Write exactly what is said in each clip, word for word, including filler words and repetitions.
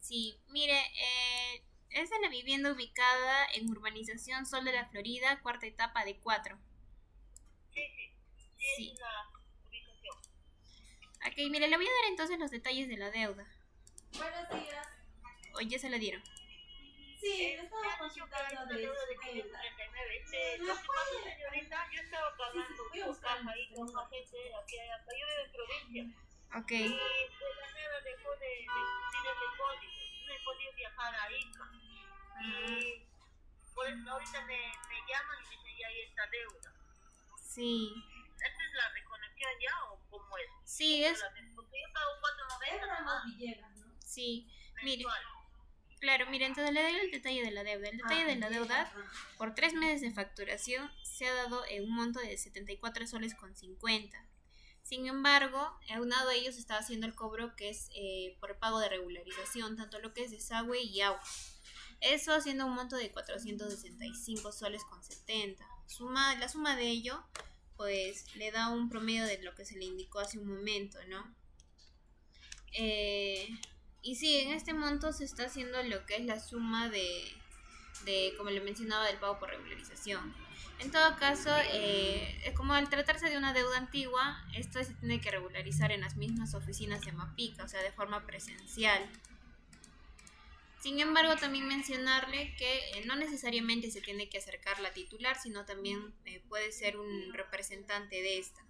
Sí, mire, eh, es de la vivienda ubicada en Urbanización Sol de la Florida, cuarta etapa de cuatro. Sí, sí, sí es Sí. una ubicación. Ok, mire, le voy a dar entonces los detalles de la deuda. Buenos días. O ya se la dieron. Sí, Eh, le me estaba han dicho que hay consultando una de deuda su de deuda. quinientos treinta y nueve. Este, ¿Me lo que pasa, puede? señorita, yo estaba Sí, sí, pagando voy a por buscar caja el ahí con un celular. agente aquí acá. Yo vivo en provincia. Ok, Y de la nada dejó de, de cumplir ese código. No he podido viajar a Ica. ah, Y por eso ahorita me, me llaman y me dicen, ya hay esta deuda. sí, ¿Esta es la reconexión ya o cómo es? sí, ¿Cómo es, la ven? Porque yo pago cuatro Es noventa Ramos nomás, Villegas, ¿no? sí, mire, mensual. claro, mire, entonces le doy el detalle de la deuda. El detalle Ah, de la deuda, Villegas, ah. por tres meses de facturación, se ha dado en un monto de setenta y cuatro soles con cincuenta. Sin embargo, aunado a ellos está haciendo el cobro que es eh, por pago de regularización, tanto lo que es desagüe y agua. Eso haciendo un monto de cuatrocientos sesenta y cinco soles con setenta. Suma, la suma de ello, pues le da un promedio de lo que se le indicó hace un momento, ¿no? Eh, y sí, en este monto se está haciendo lo que es la suma de, de como le mencionaba, del pago por regularización. En todo caso, eh, como al tratarse de una deuda antigua, esto se tiene que regularizar en las mismas oficinas de Mapica, o sea, de forma presencial. Sin embargo, también mencionarle que eh, no necesariamente se tiene que acercar la titular, sino también eh, puede ser un representante de esta.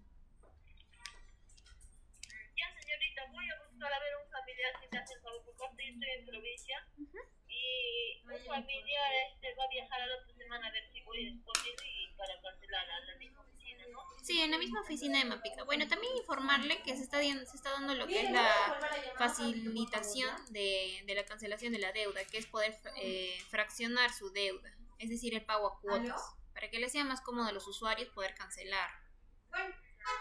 Ya, señorita, voy a buscar a ver un familiar si me hace el favor, porque ahorita yo estoy en provincia y un familiar este va a viajar a la otra semana a ver si voy disponible y para cancelar a la misma oficina, ¿no? Sí, en la misma oficina de Mapica. Bueno, también informarle que se está, di- se está dando lo que Mire, es ¿me puede la devolver la llamada, por facilitación favor, ya? de, de la cancelación de la deuda, que es poder eh, fraccionar su deuda, es decir, el pago a cuotas, ¿Aló? para que les sea más cómodo a los usuarios poder cancelar. Bueno,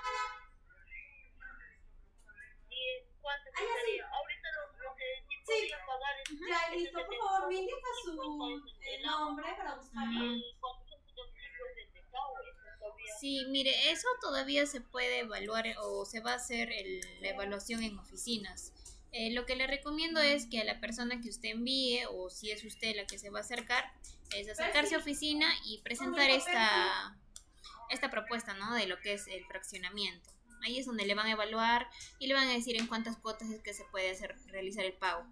¿Y cuánto ah, ya sí. sería? Ahorita lo, lo que sí Sí. podría pagar es Ya, es el listo. Por favor, me indica su setenta y cinco es eh, el agua, nombre para buscarlo. y el cuatrocientos veinticinco es el desagüe, eso todavía. Sí, mire, eso todavía se puede evaluar o se va a hacer el- la evaluación en oficinas. Eh, lo que le recomiendo es que a la persona que usted envíe, o si es usted la que se va a acercar, es acercarse a oficina y presentar esta, esta propuesta, ¿no? De lo que es el fraccionamiento. Ahí es donde le van a evaluar y le van a decir en cuántas cuotas es que se puede hacer realizar el pago.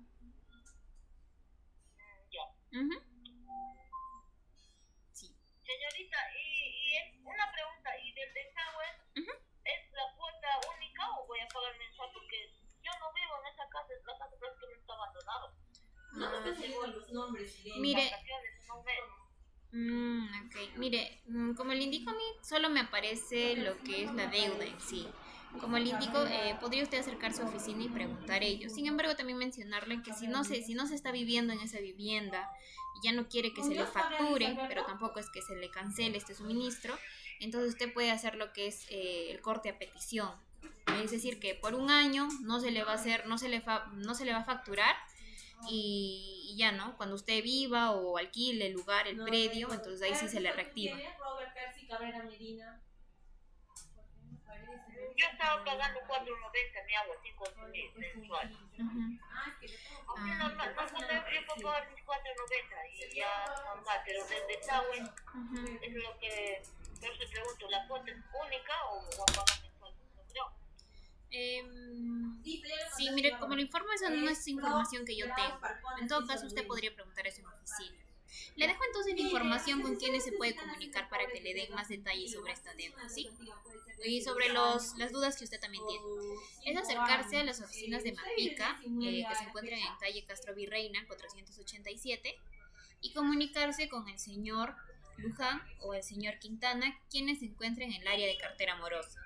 Ya. Ujú. Sí. Señorita, y, y es una pregunta, ¿y del desagüe Ujú. es la cuota única o voy a pagar mensual? Porque yo no vivo en esa casa, la casa prácticamente está abandonada. No me están saliendo los nombres, Irene. Mire, Vacaciones, no veo. Mm, ok, mire, mm, como le indico a mí, solo me aparece lo que es la deuda en sí. Como le indico, eh, podría usted acercarse a su oficina y preguntar ello. Sin embargo, también mencionarle que si no se, si no se está viviendo en esa vivienda y ya no quiere que se le facture, pero tampoco es que se le cancele este suministro, entonces usted puede hacer lo que es eh, el corte a petición. Es decir, que por un año no se le va a hacer, no se le, fa- no se le va a facturar y, y ya, ¿no? Cuando usted viva o alquile el lugar, el predio, entonces ahí sí se le reactiva. Robert Percy Cabrera Medina. Yo estaba pagando cuatro noventa mi agua sin consumir mensual. Ujú. Aunque normal, normalmente yo puedo pagar mis cuatro noventa y ya normal, pero del desagüe Ujú. es lo que, por eso pregunto, ¿la cuota es única o voy a pagar mensual? No. Em, sí, mire, como le informo, esa no es información que yo tengo. En todo caso, usted podría preguntar eso en oficina. Le dejo entonces la información con quienes se puede comunicar para que le den más detalles sobre esta deuda, ¿sí? Y sobre los, las dudas que usted también tiene. Es acercarse a las oficinas de Mapica, eh, que se encuentran en calle Castro Virreina cuatrocientos ochenta y siete, y comunicarse con el señor Luján o el señor Quintana, quienes se encuentran en el área de cartera morosa.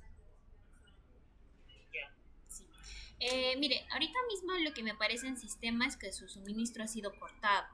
Ya. Sí. Eh, mire, ahorita mismo lo que me aparece en sistema es que su suministro ha sido cortado.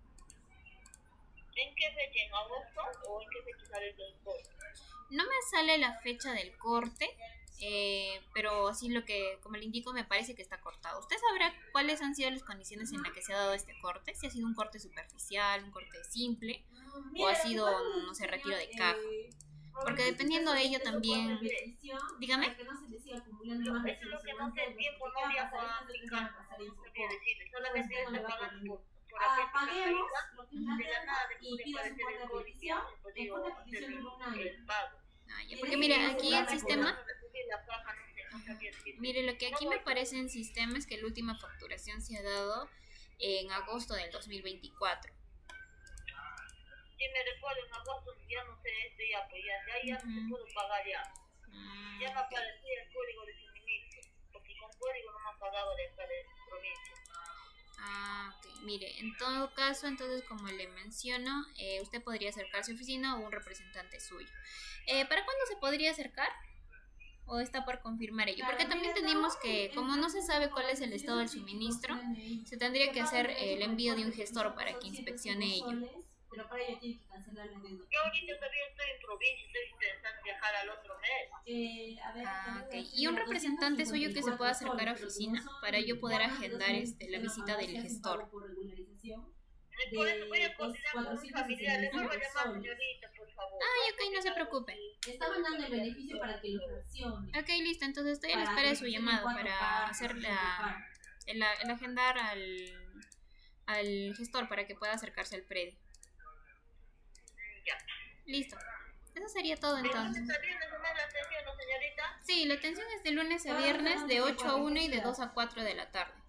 ¿En qué fecha? ¿En agosto o en qué fecha sale el transporte? No me sale la fecha del corte, eh, pero así lo que, como le indico, me parece que está cortado. ¿Usted sabrá cuáles han sido las condiciones en las que se ha dado este corte? Si ha sido un corte superficial, un corte simple, o ha sido, no sé, retiro de caja. porque dependiendo de ello también... Dígame. Para que no se le siga acumulando más Eso es lo que no sé, el tiempo no viajo a mi casa, no sabía decirle, solamente está pagando por, por Ah, hacer una paguemos tarifa, lo que es de la la deuda nada y después de pidas un aparecer cuota el de código, petición. pues El digo, cuota de hacer petición dura un año. el pago. Ah, ya, porque mira, aquí el sistema... La caja, no sé, no sabía decirle. Mire, lo que aquí me parece en sistema es que la última facturación se ha dado en agosto del dos mil veinticuatro. Sí, me recuerdo en agosto, ya no sé, este ya, pues ya, ya, ya no se pudo pagar ya. Mm, Ya me ok. aparecía el código de suministro, porque con código no me han pagado de acá de provincia. Ah, ok. Mire, en todo caso, entonces, como le menciono, eh, usted podría acercarse a oficina o un representante suyo. Eh, ¿para cuándo se podría acercar? ¿O está por confirmar ello? Porque también tenemos que, como no se sabe cuál es el estado del suministro, se tendría que hacer el envío de un gestor para que inspeccione ello. Pero para ello tiene que cancelar la deuda. Yo ahorita todavía estoy en provincia, estoy pensando viajar al otro mes. Eh, a ver, Ah, ok. Y un representante suyo que se pueda acercar a oficina para yo poder agendar este, la visita del gestor. Por regularización. Por eso voy a Es coordinar con un familiar, le voy a llamar, señorita, por favor. Ay, ok, no se preocupe. Estaban dando el beneficio para que lo fraccione. Ok, listo. Entonces estoy a la Para espera de que su funcione en llamado cuatro para partes, hacer en la, cuatro partes. el, el agendar al, al gestor para que pueda acercarse al predio. Ya. Listo. Eso sería todo ¿De lunes entonces. a viernes nomás la atención, no, señorita? Sí, la atención es de lunes a viernes de ocho a una y de dos a cuatro de la tarde.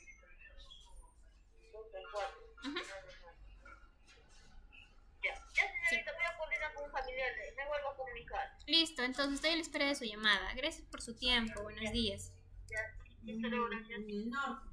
Dos a cuatro. Ujú. Ya, ya, señorita, voy a coordinar con un familiar, me vuelvo a comunicar. Listo, entonces estoy a la espera de su llamada. Gracias por su tiempo. Buenos días. Ya, hasta luego, gracias. En el norte.